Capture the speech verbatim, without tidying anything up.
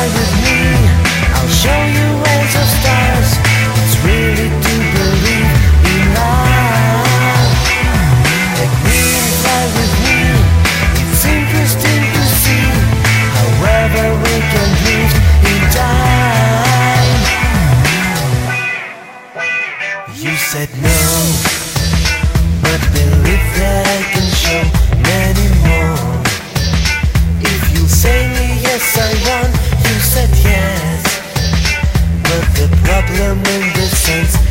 fly with me, I'll show you ways of stars. It's really to believe in love. Take me and fly with me. It's interesting to see however we can drift in time. You said no, but believe that I can show many more. If you say me yes I want, you said yes. But the problem in this sense